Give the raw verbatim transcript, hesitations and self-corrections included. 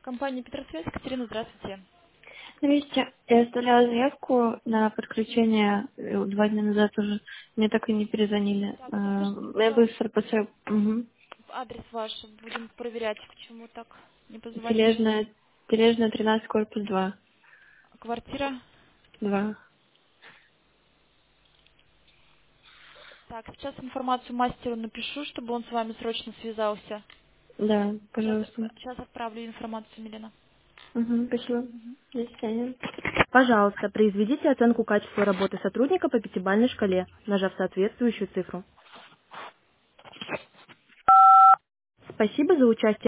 Компания Петросвязь. Катерина, здравствуйте. Здрасте. Я оставляла заявку на подключение э, два дня назад уже. Мне так и не перезвонили. Так, подскажите, Э, Я пожалуйста, быстро после... Угу. адрес ваш. Будем проверять, почему так не позвонили. Тележная, тележная тринадцать, корпус два. Квартира. Два. Так, сейчас информацию мастеру напишу, чтобы он с вами срочно связался. Да, Сейчас, пожалуйста. сейчас отправлю информацию, Милена. Угу, спасибо. Мгм. До свидания. Пожалуйста, произведите оценку качества работы сотрудника по пятибалльной шкале, нажав соответствующую цифру. Спасибо за участие.